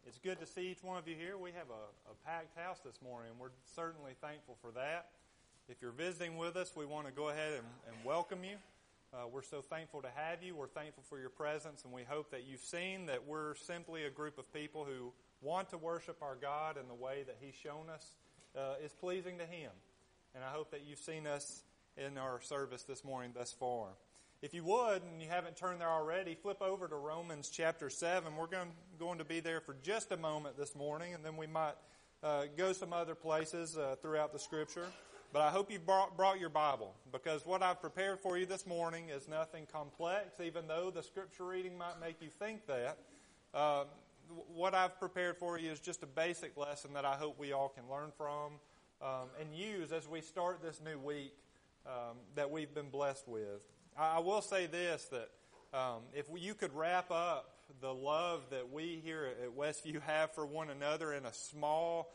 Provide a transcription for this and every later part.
It's good to see each one of you here. We have a packed house this morning, and we're certainly thankful for that. If you're visiting with us, we want to go ahead and welcome you. We're so thankful to have you. We're thankful for your presence, and we hope that you've seen that we're simply a group of people who want to worship our God in the way that He's shown us is pleasing to Him. And I hope that you've seen us in our service this morning thus far. If you would, and you haven't turned there already, flip over to Romans chapter 7. We're going to be there for just a moment this morning, and then we might go some other places throughout the Scripture. But I hope you brought your Bible, because what I've prepared for you this morning is nothing complex, even though the Scripture reading might make you think that. What I've prepared for you is just a basic lesson that I hope we all can learn from and use as we start this new week that we've been blessed with. I will say this, that if you could wrap up the love that we here at Westview have for one another in a small,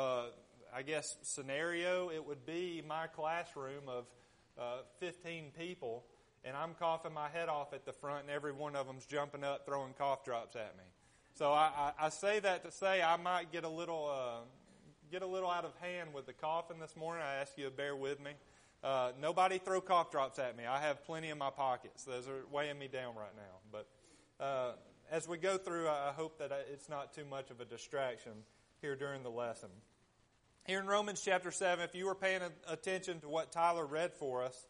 scenario, it would be my classroom of 15 people, and I'm coughing my head off at the front, and every one of them's jumping up, throwing cough drops at me. So I say that to say I might get a little out of hand with the coughing this morning. I ask you to bear with me. Nobody throw cough drops at me. I have plenty in my pockets. Those are weighing me down right now. But as we go through, I hope that it's not too much of a distraction here during the lesson. Here in Romans chapter 7, if you were paying attention to what Tyler read for us,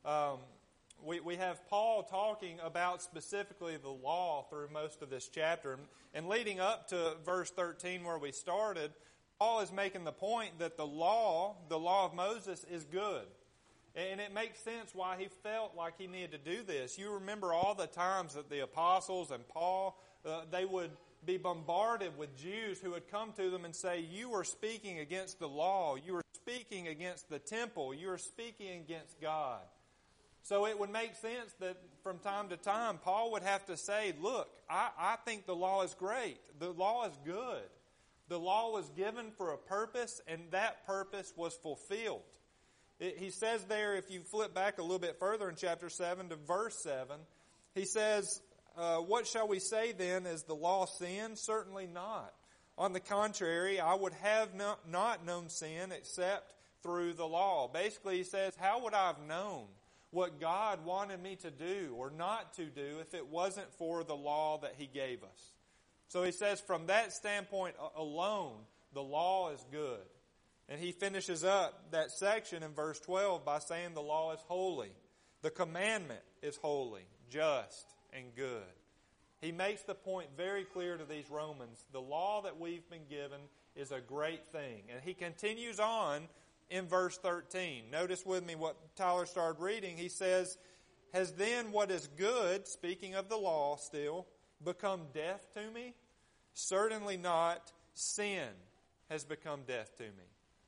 we have Paul talking about specifically the law through most of this chapter. And leading up to verse 13 where we started, Paul is making the point that the law of Moses is good. And it makes sense why he felt like he needed to do this. You remember all the times that the apostles and Paul, they would be bombarded with Jews who would come to them and say, you are speaking against the law. You are speaking against the temple. You are speaking against God. So it would make sense that from time to time, Paul would have to say, look, I think the law is great. The law is good. The law was given for a purpose, and that purpose was fulfilled. He says there, if you flip back a little bit further in chapter 7 to verse 7, he says, what shall we say then? Is the law sin? Certainly not. On the contrary, I would have not known sin except through the law. Basically, he says, how would I have known what God wanted me to do or not to do if it wasn't for the law that He gave us? So he says, from that standpoint alone, the law is good. And he finishes up that section in verse 12 by saying the law is holy. The commandment is holy, just, and good. He makes the point very clear to these Romans. The law that we've been given is a great thing. And he continues on in verse 13. Notice with me what Tyler started reading. He says, has then what is good, speaking of the law still, become death to me? Certainly not. Sin has become death to me.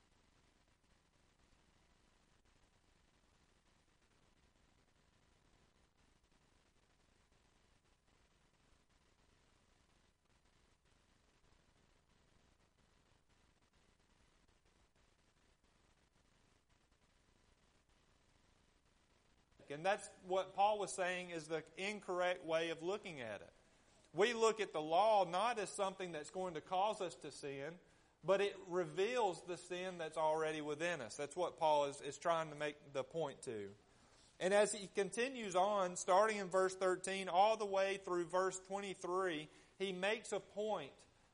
And that's what Paul was saying is the incorrect way of looking at it. We look at the law not as something that's going to cause us to sin, but it reveals the sin that's already within us. That's what Paul is trying to make the point to. And as he continues on, starting in verse 13, all the way through verse 23, he makes a point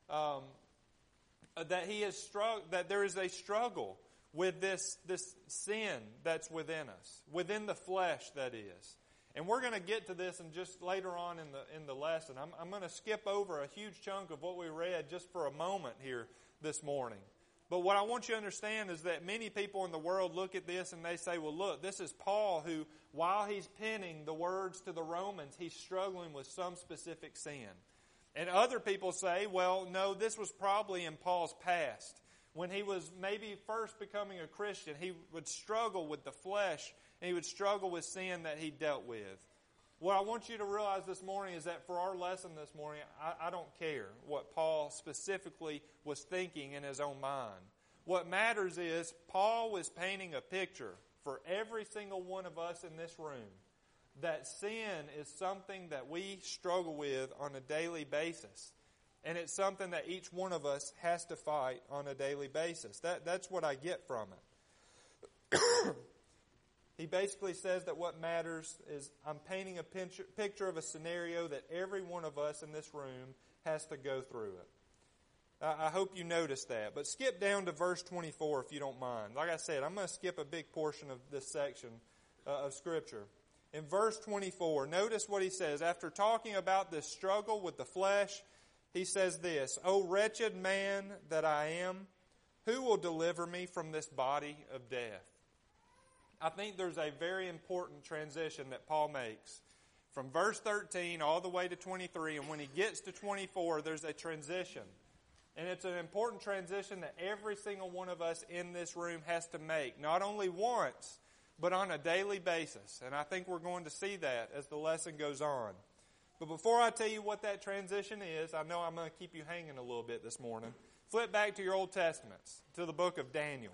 that that there is a struggle with this sin that's within us, within the flesh, that is. And we're going to get to this and just later on in the lesson. I'm going to skip over a huge chunk of what we read just for a moment here this morning. But what I want you to understand is that many people in the world look at this and they say, well, look, this is Paul who, while he's penning the words to the Romans, he's struggling with some specific sin. And other people say, well, no, this was probably in Paul's past. When he was maybe first becoming a Christian, he would struggle with the flesh and he would struggle with sin that he dealt with. What I want you to realize this morning is that for our lesson this morning, I don't care what Paul specifically was thinking in his own mind. What matters is Paul was painting a picture for every single one of us in this room that sin is something that we struggle with on a daily basis. And it's something that each one of us has to fight on a daily basis. That's what I get from it. He basically says that what matters is I'm painting a picture of a scenario that every one of us in this room has to go through it. I hope you notice that. But skip down to verse 24 if you don't mind. Like I said, I'm going to skip a big portion of this section of Scripture. In verse 24, notice what he says. After talking about this struggle with the flesh, he says this, "O wretched man that I am, who will deliver me from this body of death?" I think there's a very important transition that Paul makes from verse 13 all the way to 23, and when he gets to 24, there's a transition. And it's an important transition that every single one of us in this room has to make, not only once, but on a daily basis. And I think we're going to see that as the lesson goes on. But before I tell you what that transition is, I know I'm going to keep you hanging a little bit this morning. Flip back to your Old Testaments, to the book of Daniel.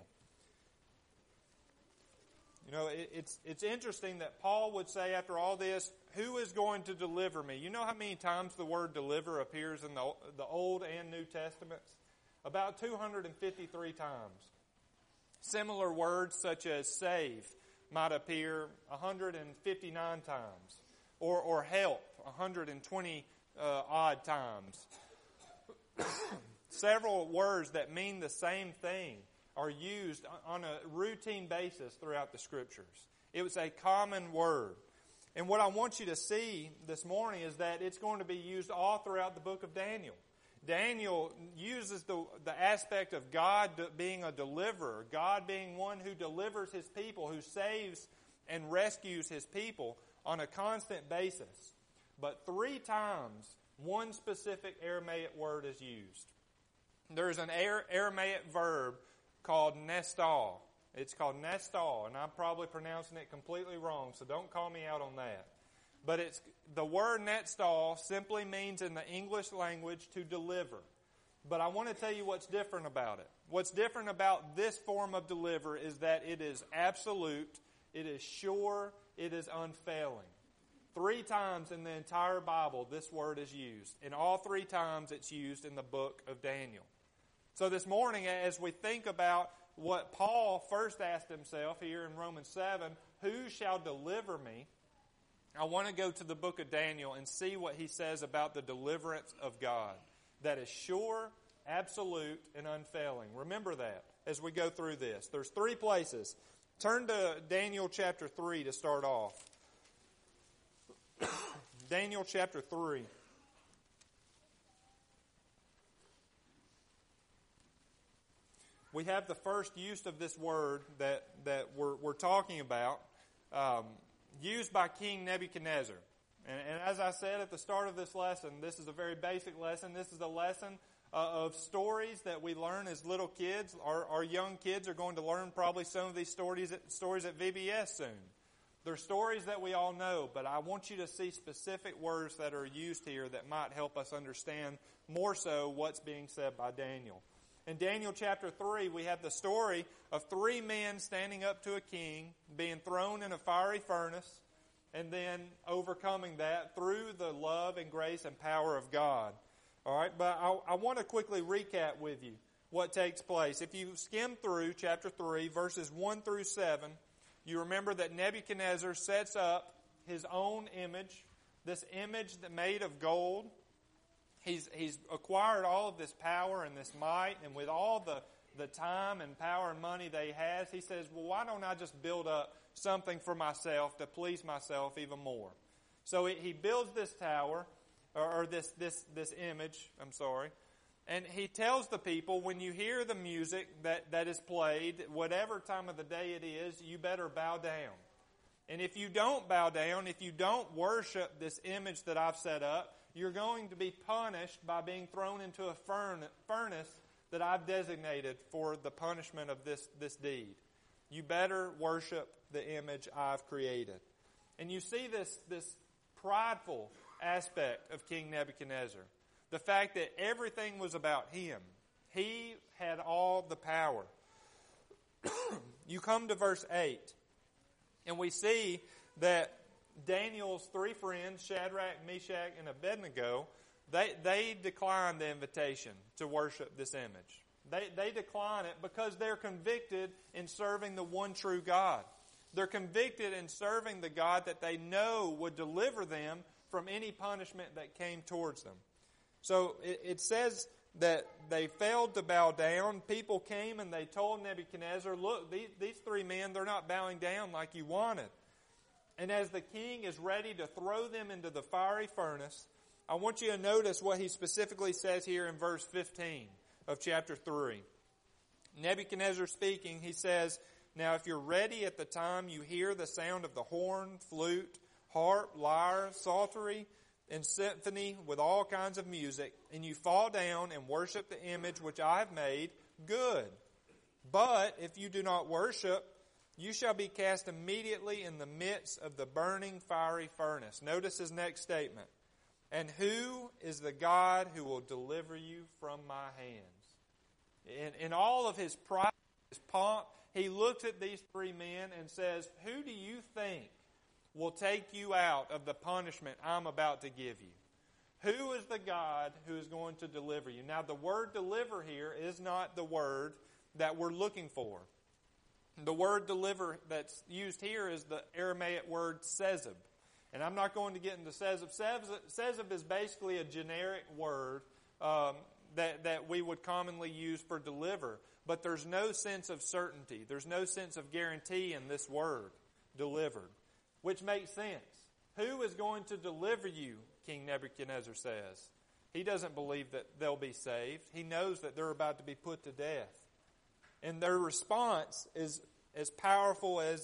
You know, it's interesting that Paul would say after all this, who is going to deliver me? You know how many times the word deliver appears in the Old and New Testaments? About 253 times. Similar words such as save might appear 159 times. Or help 120 odd times. Several words that mean the same thing are used on a routine basis throughout the Scriptures. It was a common word. And what I want you to see this morning is that it's going to be used all throughout the book of Daniel. Daniel uses the aspect of God being a deliverer, God being one who delivers His people, who saves and rescues His people on a constant basis. But 3 times, one specific Aramaic word is used. There's an Aramaic verb called nestal. It's called nestal, and I'm probably pronouncing it completely wrong, so don't call me out on that. But the word nestal simply means in the English language to deliver. But I want to tell you what's different about it. What's different about this form of deliver is that it is absolute, it is sure, it is unfailing. 3 times in the entire Bible this word is used, and all 3 times it's used in the book of Daniel. So this morning, as we think about what Paul first asked himself here in Romans 7, who shall deliver me? I want to go to the book of Daniel and see what he says about the deliverance of God. That is sure, absolute, and unfailing. Remember that as we go through this. There's 3 places. Turn to Daniel chapter 3 to start off. Daniel chapter 3. We have the first use of this word that we're talking about, used by King Nebuchadnezzar. And as I said at the start of this lesson, this is a very basic lesson. This is a lesson of stories that we learn as little kids. Our young kids are going to learn probably some of these stories at VBS soon. They're stories that we all know, but I want you to see specific words that are used here that might help us understand more so what's being said by Daniel. In Daniel chapter 3, we have the story of 3 men standing up to a king, being thrown in a fiery furnace, and then overcoming that through the love and grace and power of God. All right, but I want to quickly recap with you what takes place. If you skim through chapter 3, verses 1 through 7, you remember that Nebuchadnezzar sets up his own image, this image that made of gold. He's acquired all of this power and this might, and with all the time and power and money that he has, he says, well, why don't I just build up something for myself to please myself even more? So he builds this tower, or this image, and he tells the people, when you hear the music that is played, whatever time of the day it is, you better bow down. And if you don't bow down, if you don't worship this image that I've set up, you're going to be punished by being thrown into a furnace that I've designated for the punishment of this deed. You better worship the image I've created. And you see this prideful aspect of King Nebuchadnezzar. The fact that everything was about him. He had all the power. You come to verse 8, and we see that Daniel's 3 friends, Shadrach, Meshach, and Abednego, They decline the invitation to worship this image. They decline it because they're convicted in serving the one true God. They're convicted in serving the God that they know would deliver them from any punishment that came towards them. So it says that they failed to bow down. People came and they told Nebuchadnezzar, look, these three men, they're not bowing down like you wanted. And as the king is ready to throw them into the fiery furnace, I want you to notice what he specifically says here in verse 15 of chapter 3. Nebuchadnezzar speaking, he says, now if you're ready at the time you hear the sound of the horn, flute, harp, lyre, psaltery, and symphony with all kinds of music, and you fall down and worship the image which I have made, good. But if you do not worship, you shall be cast immediately in the midst of the burning fiery furnace. Notice his next statement. And who is the God who will deliver you from my hands? In all of his pride, his pomp, he looks at these three men and says, who do you think will take you out of the punishment I'm about to give you? Who is the God who is going to deliver you? Now, the word deliver here is not the word that we're looking for. The word deliver that's used here is the Aramaic word sezib. And I'm not going to get into sezib. Sezib is basically a generic word that we would commonly use for deliver. But there's no sense of certainty. There's no sense of guarantee in this word, delivered. Which makes sense. Who is going to deliver you, King Nebuchadnezzar says. He doesn't believe that they'll be saved. He knows that they're about to be put to death. And their response is as powerful as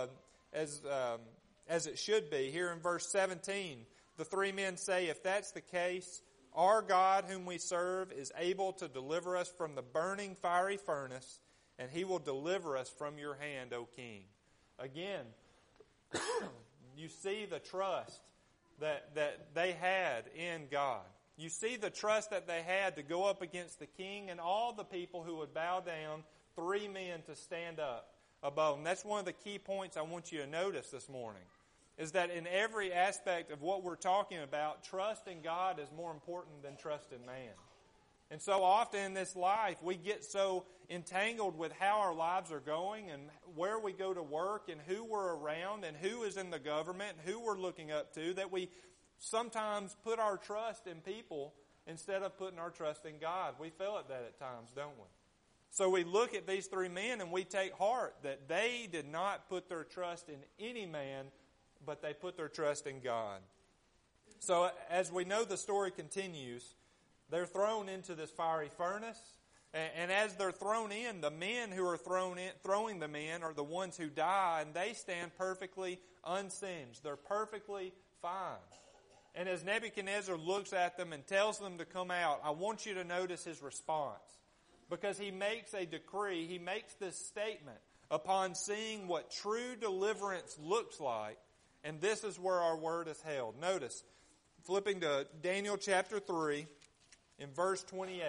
it should be. Here in verse 17, the three men say, if that's the case, our God whom we serve is able to deliver us from the burning fiery furnace, and he will deliver us from your hand, O king. Again, you see the trust that they had in God. You see the trust that they had to go up against the king and all the people who would bow down, three men to stand up above them. That's one of the key points I want you to notice this morning, is that in every aspect of what we're talking about, trust in God is more important than trust in man. And so often in this life, we get so entangled with how our lives are going and where we go to work and who we're around and who is in the government and who we're looking up to that we sometimes put our trust in people instead of putting our trust in God. We fail at that at times, don't we? So we look at these three men and we take heart that they did not put their trust in any man, but they put their trust in God. So as we know the story continues, they're thrown into this fiery furnace. And as they're thrown in, the men who are throwing them in are the ones who die, and they stand perfectly unsinged. They're perfectly fine. And as Nebuchadnezzar looks at them and tells them to come out, I want you to notice his response. Because he makes a decree, he makes this statement upon seeing what true deliverance looks like. And this is where our word is held. Notice, flipping to Daniel chapter 3, in verse 28.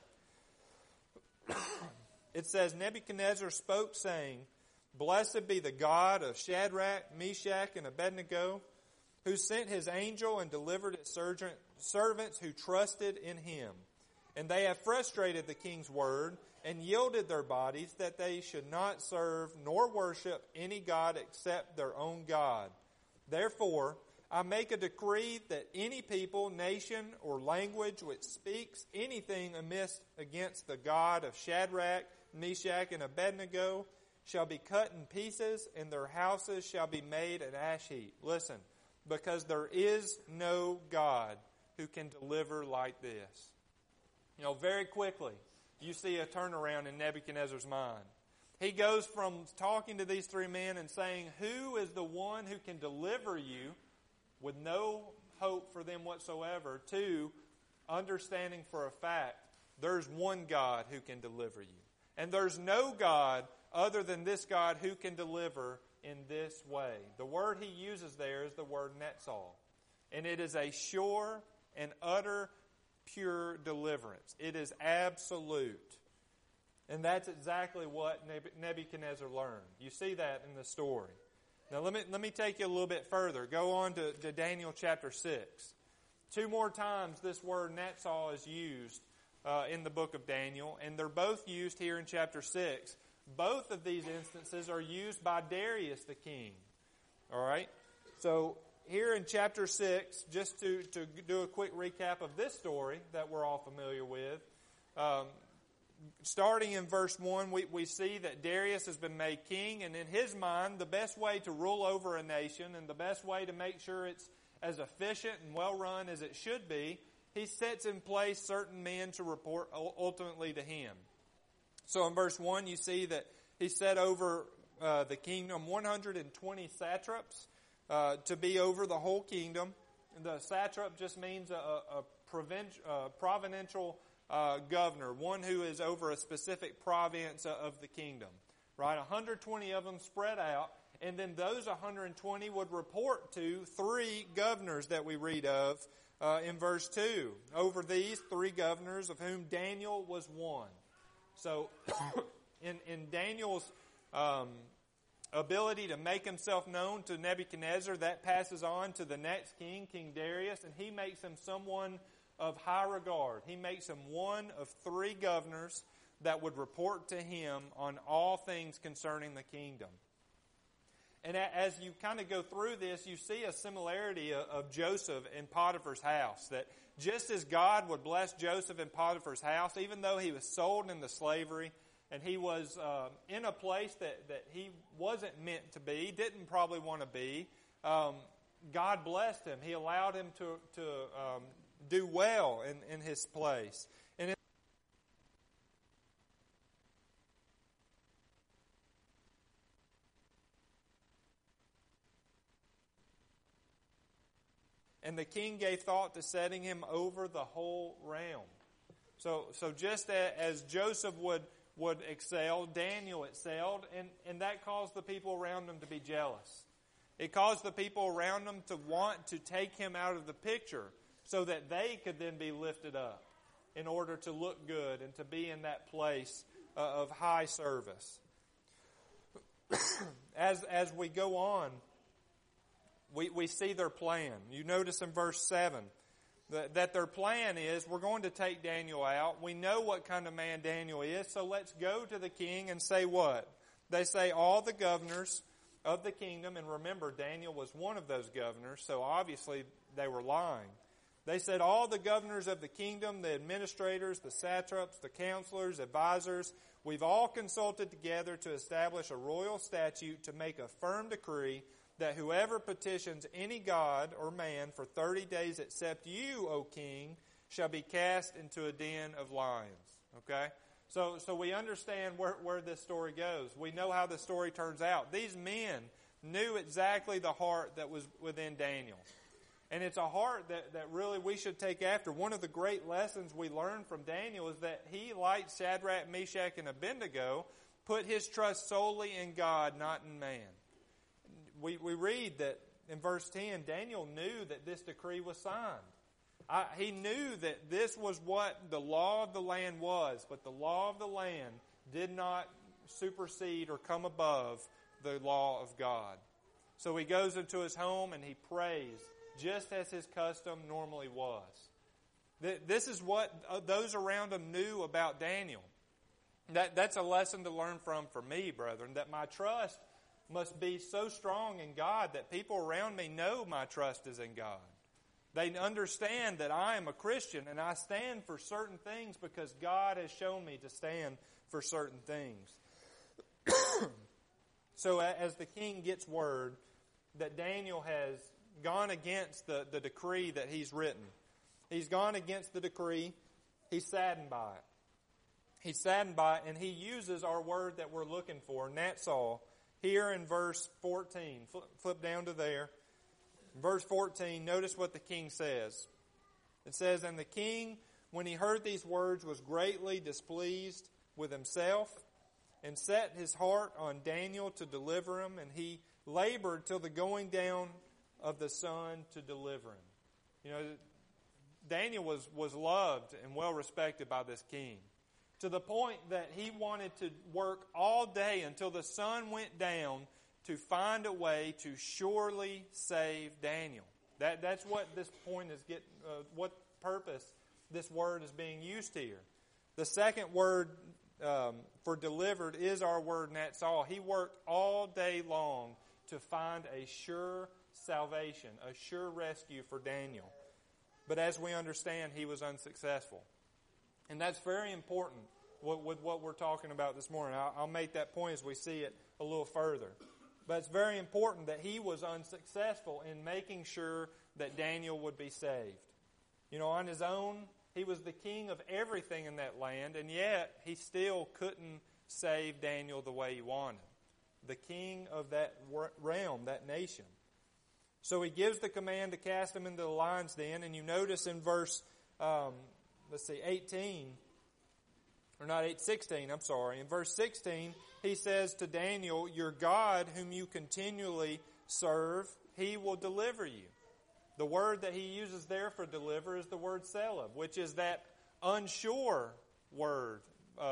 It says, Nebuchadnezzar spoke, saying, Blessed be the God of Shadrach, Meshach, and Abednego, who sent his angel and delivered his servants who trusted in him. And they have frustrated the king's word and yielded their bodies that they should not serve nor worship any god except their own God. Therefore, I make a decree that any people, nation, or language which speaks anything amiss against the God of Shadrach, Meshach, and Abednego shall be cut in pieces, and their houses shall be made an ash heap. Listen, because there is no God who can deliver like this. You know, very quickly, you see a turnaround in Nebuchadnezzar's mind. He goes from talking to these three men and saying, who is the one who can deliver you with no hope for them whatsoever, to understanding for a fact there's one God who can deliver you. And there's no God other than this God who can deliver in this way. The word he uses there is the word netzal. And it is a sure and utter pure deliverance. It is absolute. And that's exactly what Nebuchadnezzar learned. You see that in the story. Now let me take you a little bit further. Go on to Daniel chapter 6. 2 more times this word Netzal is used in the book of Daniel, and they're both used here in chapter 6. Both of these instances are used by Darius the king. All right? So here in chapter 6, just to do a quick recap of this story that we're all familiar with, starting in verse 1, we see that Darius has been made king, and in his mind, the best way to rule over a nation and the best way to make sure it's as efficient and well-run as it should be, he sets in place certain men to report ultimately to him. So in verse 1, you see that he set over the kingdom 120 satraps to be over the whole kingdom. The satrap just means a provincial governor, one who is over a specific province of the kingdom. Right, 120 of them spread out, and then those 120 would report to 3 governors that we read of in verse 2. Over these 3 governors, of whom Daniel was one. So, in Daniel's ability to make himself known to Nebuchadnezzar, that passes on to the next king, King Darius, and he makes him someone of high regard. He makes him one of 3 governors that would report to him on all things concerning the kingdom. And as you kind of go through this, you see a similarity of Joseph in Potiphar's house. That just as God would bless Joseph in Potiphar's house, even though he was sold into slavery and he was in a place that he wasn't meant to be, didn't probably want to be, God blessed him. He allowed him to do well in his place. And the king gave thought to setting him over the whole realm. So just as Joseph would excel, Daniel excelled, and that caused the people around him to be jealous. It caused the people around him to want to take him out of the picture so that they could then be lifted up in order to look good and to be in that place of high service. As we go on, we see their plan. You notice in verse 7 that their plan is, we're going to take Daniel out. We know what kind of man Daniel is, so let's go to the king and say what? They say all the governors of the kingdom, and remember, Daniel was one of those governors, so obviously they were lying. They said all the governors of the kingdom, the administrators, the satraps, the counselors, advisors, we've all consulted together to establish a royal statute to make a firm decree that whoever petitions any god or man for 30 days except you, O king, shall be cast into a den of lions. Okay? So we understand where this story goes. We know how the story turns out. These men knew exactly the heart that was within Daniel. And it's a heart that really we should take after. One of the great lessons we learned from Daniel is that he, like Shadrach, Meshach, and Abednego, put his trust solely in God, not in man. We read that in verse 10, Daniel knew that this decree was signed. He knew that this was what the law of the land was, but the law of the land did not supersede or come above the law of God. So he goes into his home and he prays, just as his custom normally was. This is what those around him knew about Daniel. That's a lesson to learn from for me, brethren, that my trust must be so strong in God that people around me know my trust is in God. They understand that I am a Christian and I stand for certain things because God has shown me to stand for certain things. So as the king gets word that Daniel has gone against the decree that he's written, he's gone against the decree, he's saddened by it. He's saddened by it, and he uses our word that we're looking for, Netzal, here in verse 14. Flip down to there. Verse 14, notice what the king says. It says, "And the king, when he heard these words, was greatly displeased with himself, and set his heart on Daniel to deliver him, and he labored till the going down of the sun to deliver him." You know, Daniel was loved and well respected by this king, to the point that he wanted to work all day until the sun went down to find a way to surely save Daniel. That's what this point is what purpose this word is being used here. The second word for delivered is our word natsal. He worked all day long to find a sure salvation, a sure rescue for Daniel. But as we understand, he was unsuccessful. And that's very important with what we're talking about this morning. I'll make that point as we see it a little further. But it's very important that he was unsuccessful in making sure that Daniel would be saved. You know, on his own, he was the king of everything in that land, and yet he still couldn't save Daniel the way he wanted. The king of that realm, that nation. So he gives the command to cast him into the lion's den, and you notice in verse, 16, I'm sorry. In verse 16, he says to Daniel, your God whom you continually serve, he will deliver you. The word that he uses there for deliver is the word seleb, which is that unsure word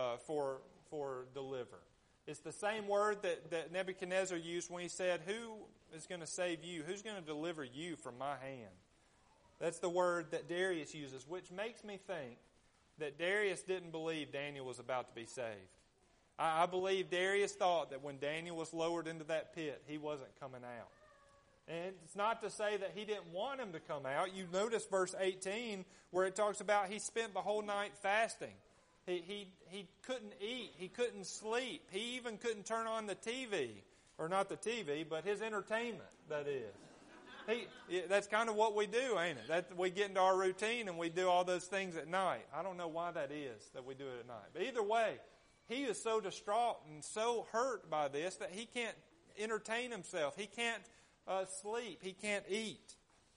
for deliver. It's the same word that Nebuchadnezzar used when he said, who is going to save you? Who's going to deliver you from my hand? That's the word that Darius uses, which makes me think that Darius didn't believe Daniel was about to be saved. I believe Darius thought that when Daniel was lowered into that pit, he wasn't coming out. And it's not to say that he didn't want him to come out. You notice verse 18 where it talks about he spent the whole night fasting. He couldn't eat. He couldn't sleep. He even couldn't turn on the TV. Or not the TV, but his entertainment, that is. That's kind of what we do, ain't it? That we get into our routine and we do all those things at night. I don't know why that is, that we do it at night. But either way, he is so distraught and so hurt by this that he can't entertain himself. He can't sleep. He can't eat.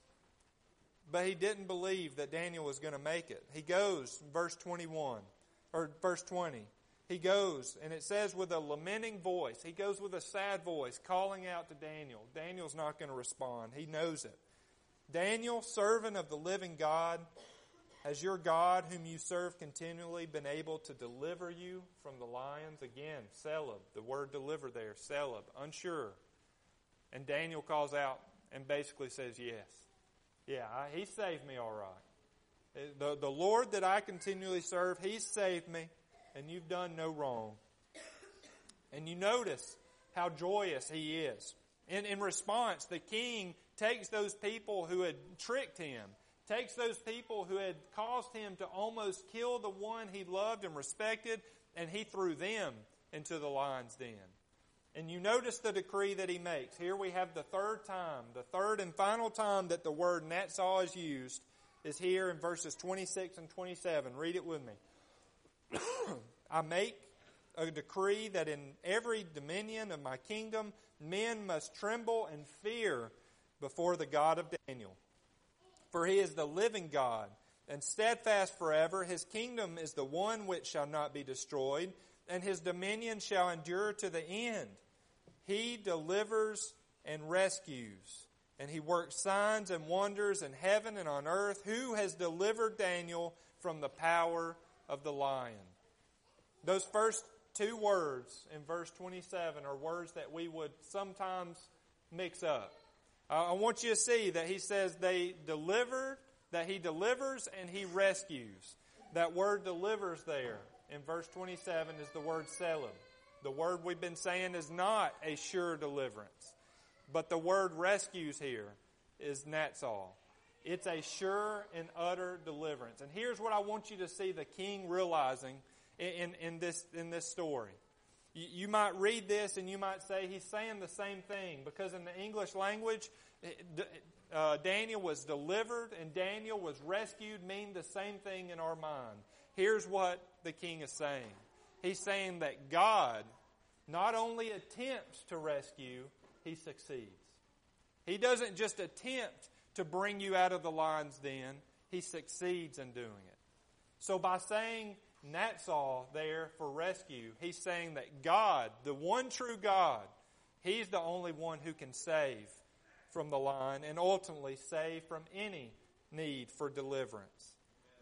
But he didn't believe that Daniel was going to make it. He goes, verse 21, or verse 20. He goes, and it says with a lamenting voice. He goes with a sad voice, calling out to Daniel. Daniel's not going to respond. He knows it. Daniel, servant of the living God, has your God, whom you serve continually, been able to deliver you from the lions? Again, seleb, the word deliver there, seleb, unsure. And Daniel calls out and basically says, yes. Yeah, he saved me all right. The Lord that I continually serve, he's saved me. And you've done no wrong. And you notice how joyous he is. In response, the king takes those people who had tricked him, takes those people who had caused him to almost kill the one he loved and respected, and he threw them into the lion's den. And you notice the decree that he makes. Here we have the third and final time that the word natsal is used is here in verses 26 and 27. Read it with me. I make a decree that in every dominion of my kingdom, men must tremble and fear before the God of Daniel. For he is the living God, and steadfast forever. His kingdom is the one which shall not be destroyed, and his dominion shall endure to the end. He delivers and rescues, and he works signs and wonders in heaven and on earth. Who has delivered Daniel from the power of the lion? Those first two words in verse 27 are words that we would sometimes mix up. I want you to see that he says they delivered, that he delivers and he rescues. That word delivers there in verse 27 is the word seleb. The word we've been saying is not a sure deliverance. But the word rescues here is natsal. It's a sure and utter deliverance. And here's what I want you to see the king realizing in this story. You might read this and you might say he's saying the same thing, because in the English language, Daniel was delivered and Daniel was rescued mean the same thing in our mind. Here's what the king is saying. He's saying that God not only attempts to rescue, he succeeds. He doesn't just attempt to bring you out of the lion's den, he succeeds in doing it. So by saying natsal there for rescue, he's saying that God, the one true God, he's the only one who can save from the lion and ultimately save from any need for deliverance.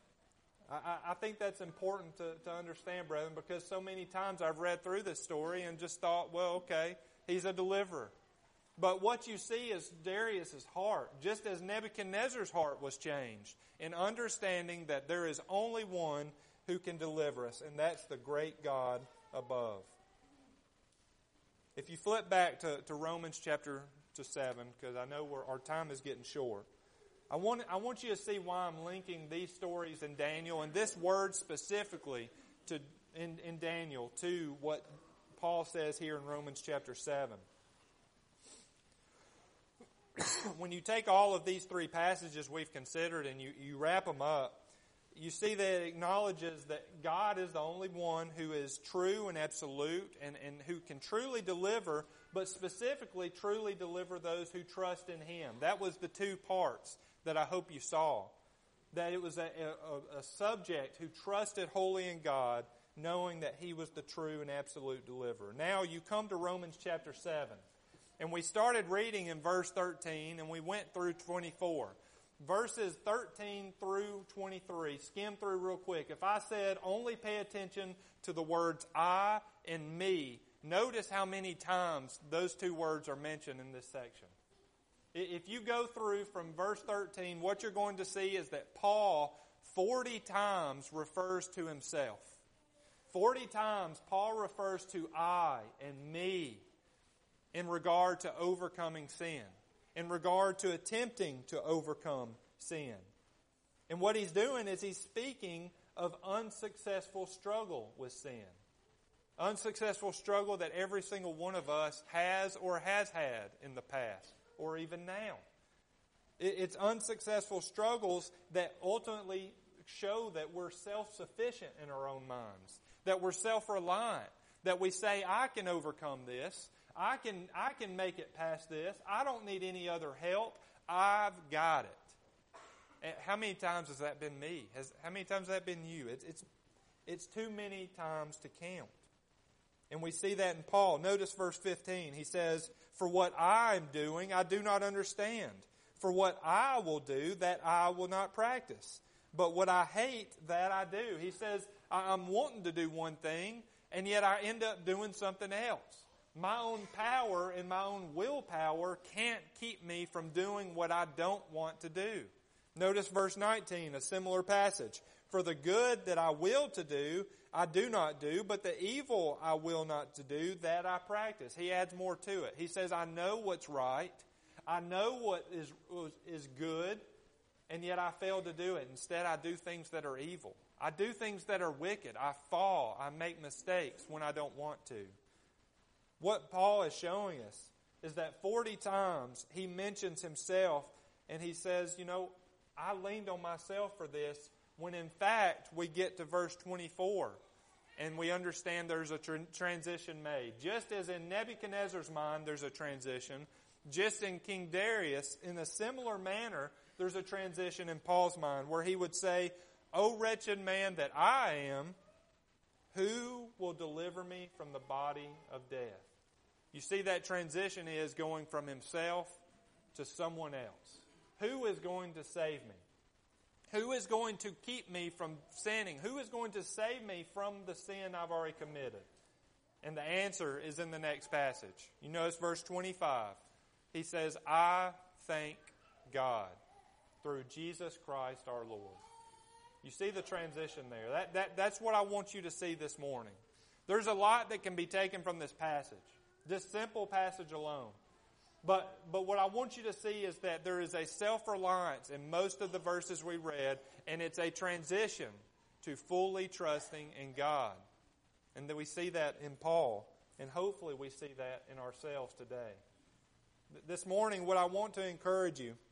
I think that's important to understand, brethren, because so many times I've read through this story and just thought, well, okay, he's a deliverer. But what you see is Darius' heart, just as Nebuchadnezzar's heart was changed, in understanding that there is only one who can deliver us, and that's the great God above. If you flip back to Romans chapter 7, because I know our time is getting short, I want you to see why I'm linking these stories in Daniel, and this word specifically in Daniel, to what Paul says here in Romans chapter 7. When you take all of these three passages we've considered and you wrap them up, you see that it acknowledges that God is the only one who is true and absolute and who can truly deliver, but specifically truly deliver those who trust in Him. That was the two parts that I hope you saw. That it was a subject who trusted wholly in God, knowing that He was the true and absolute deliverer. Now you come to Romans chapter 7. And we started reading in verse 13, and we went through 24. Verses 13 through 23, skim through real quick. If I said only pay attention to the words I and me, notice how many times those two words are mentioned in this section. If you go through from verse 13, what you're going to see is that Paul 40 times refers to himself. 40 times Paul refers to I and me in regard to overcoming sin, in regard to attempting to overcome sin. And what he's doing is he's speaking of unsuccessful struggle with sin. Unsuccessful struggle that every single one of us has or has had in the past, or even now. It's unsuccessful struggles that ultimately show that we're self-sufficient in our own minds, that we're self-reliant, that we say, I can overcome this, I can make it past this. I don't need any other help. I've got it. And how many times has that been me? How many times has that been you? It's too many times to count. And we see that in Paul. Notice verse 15. He says, for what I am doing, I do not understand. For what I will do, that I will not practice. But what I hate, that I do. He says, I'm wanting to do one thing, and yet I end up doing something else. My own power and my own willpower can't keep me from doing what I don't want to do. Notice verse 19, a similar passage. For the good that I will to do, I do not do, but the evil I will not to do, that I practice. He adds more to it. He says, I know what's right. I know what is good, and yet I fail to do it. Instead, I do things that are evil. I do things that are wicked. I fall. I make mistakes when I don't want to. What Paul is showing us is that 40 times he mentions himself and he says, I leaned on myself for this, when in fact we get to verse 24 and we understand there's a transition made. Just as in Nebuchadnezzar's mind there's a transition, just in King Darius, in a similar manner, there's a transition in Paul's mind where he would say, O wretched man that I am, who will deliver me from the body of death? You see, that transition is going from himself to someone else. Who is going to save me? Who is going to keep me from sinning? Who is going to save me from the sin I've already committed? And the answer is in the next passage. You notice verse 25. He says, I thank God through Jesus Christ our Lord. You see the transition there. That's what I want you to see this morning. There's a lot that can be taken from this passage. This simple passage alone. But what I want you to see is that there is a self-reliance in most of the verses we read, and it's a transition to fully trusting in God. And that we see that in Paul, and hopefully we see that in ourselves today. This morning, what I want to encourage you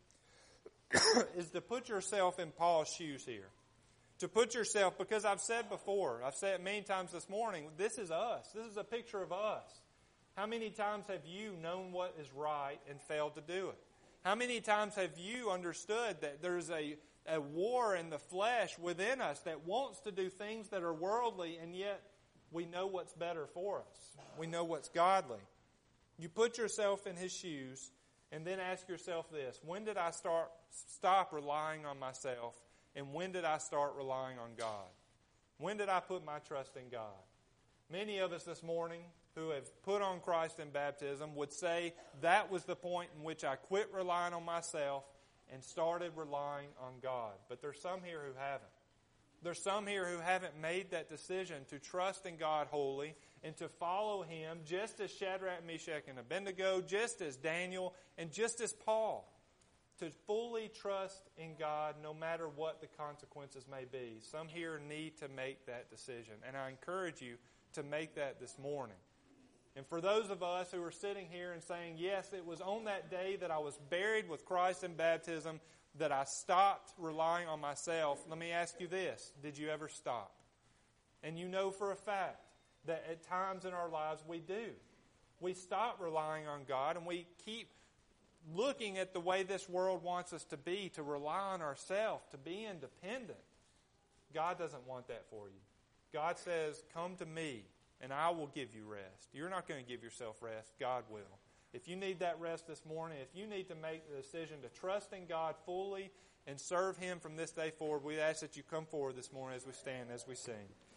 is to put yourself in Paul's shoes here. To put yourself, because I've said before, I've said it many times this morning, this is us. This is a picture of us. How many times have you known what is right and failed to do it? How many times have you understood that there's a war in the flesh within us that wants to do things that are worldly, and yet we know what's better for us. We know what's godly. You put yourself in his shoes and then ask yourself this: when did I stop relying on myself, and when did I start relying on God? When did I put my trust in God? Many of us this morning who have put on Christ in baptism would say that was the point in which I quit relying on myself and started relying on God. But there's some here who haven't. There's some here who haven't made that decision to trust in God wholly and to follow Him, just as Shadrach, Meshach, and Abednego, just as Daniel, and just as Paul. To fully trust in God no matter what the consequences may be. Some here need to make that decision. And I encourage you to make that this morning. And for those of us who are sitting here and saying, yes, it was on that day that I was buried with Christ in baptism that I stopped relying on myself, let me ask you this. Did you ever stop? And you know for a fact that at times in our lives we do. We stop relying on God and we keep looking at the way this world wants us to be, to rely on ourselves, to be independent. God doesn't want that for you. God says, come to me and I will give you rest. You're not going to give yourself rest. God will. If you need that rest this morning, if you need to make the decision to trust in God fully and serve Him from this day forward, we ask that you come forward this morning as we stand, as we sing.